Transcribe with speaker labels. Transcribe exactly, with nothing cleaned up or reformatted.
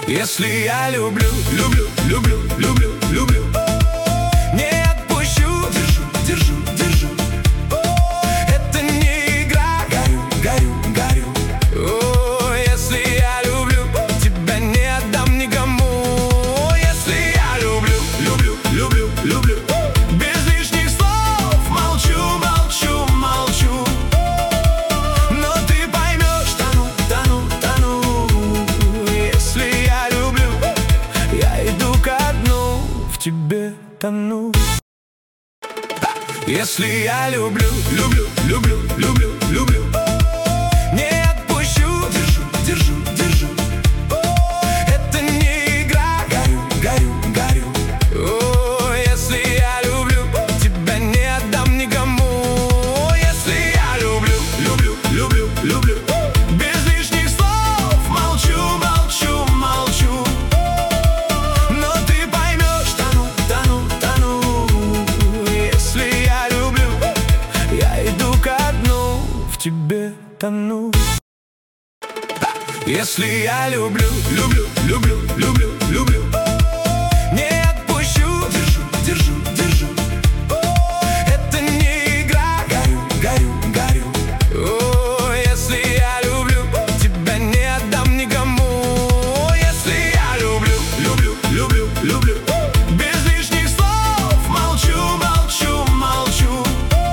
Speaker 1: Если я люблю, люблю, люблю, люблю, люблю, не отпущу, держу, держу, держу. Это не игра, горю, горю, горю. О, если я люблю, тебя не отдам никому. Если я люблю, люблю, люблю, люблю, без лишних слов молчу, молчу, молчу. Но ты поймешь, тону, тону, тону. Если я люблю, я иду ко дну, в тебе тону. Если я люблю, люблю, люблю, люблю, люблю, не отпущу, держу, держу, держу. Это не игра, горю, горю, горю. О, если я люблю, тебя не отдам никому. Если я люблю, люблю, люблю, люблю, без лишних слов молчу, молчу, молчу. Но ты поймешь, тону, тону, тону. Если я люблю, я иду ко дну, в тебе тону. Если я люблю, люблю, люблю, люблю,